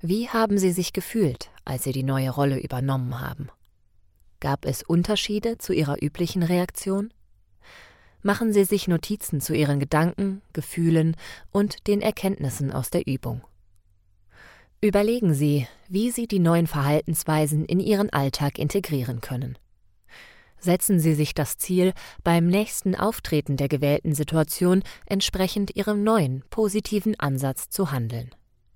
Wie haben Sie sich gefühlt, als Sie die neue Rolle übernommen haben? Gab es Unterschiede zu Ihrer üblichen Reaktion? Machen Sie sich Notizen zu Ihren Gedanken, Gefühlen und den Erkenntnissen aus der Übung. Überlegen Sie, wie Sie die neuen Verhaltensweisen in Ihren Alltag integrieren können. Setzen Sie sich das Ziel, beim nächsten Auftreten der gewählten Situation entsprechend Ihrem neuen, positiven Ansatz zu handeln.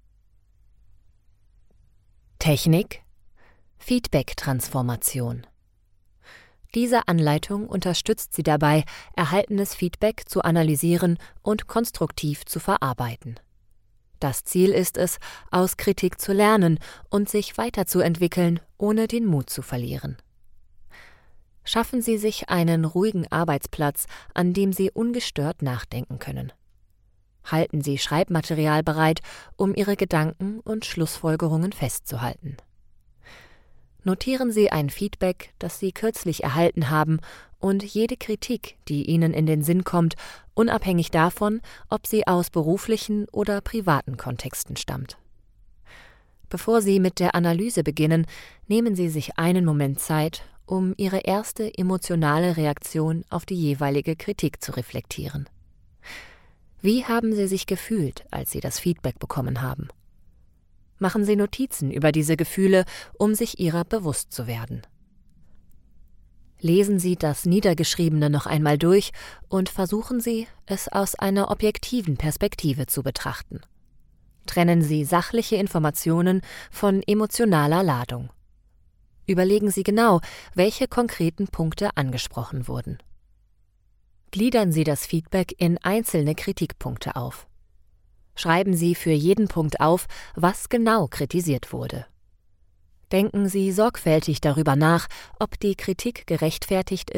Technik: Feedback-Transformation. Diese Anleitung unterstützt Sie dabei, erhaltenes Feedback zu analysieren und konstruktiv zu verarbeiten. Das Ziel ist es, aus Kritik zu lernen und sich weiterzuentwickeln, ohne den Mut zu verlieren. Schaffen Sie sich einen ruhigen Arbeitsplatz, an dem Sie ungestört nachdenken können. Halten Sie Schreibmaterial bereit, um Ihre Gedanken und Schlussfolgerungen festzuhalten. Notieren Sie ein Feedback, das Sie kürzlich erhalten haben, und jede Kritik, die Ihnen in den Sinn kommt, unabhängig davon, ob sie aus beruflichen oder privaten Kontexten stammt. Bevor Sie mit der Analyse beginnen, nehmen Sie sich einen Moment Zeit, um Ihre erste emotionale Reaktion auf die jeweilige Kritik zu reflektieren. Wie haben Sie sich gefühlt, als Sie das Feedback bekommen haben? Machen Sie Notizen über diese Gefühle, um sich ihrer bewusst zu werden. Lesen Sie das Niedergeschriebene noch einmal durch und versuchen Sie, es aus einer objektiven Perspektive zu betrachten. Trennen Sie sachliche Informationen von emotionaler Ladung. Überlegen Sie genau, welche konkreten Punkte angesprochen wurden. Gliedern Sie das Feedback in einzelne Kritikpunkte auf. Schreiben Sie für jeden Punkt auf, was genau kritisiert wurde. Denken Sie sorgfältig darüber nach, ob die Kritik gerechtfertigt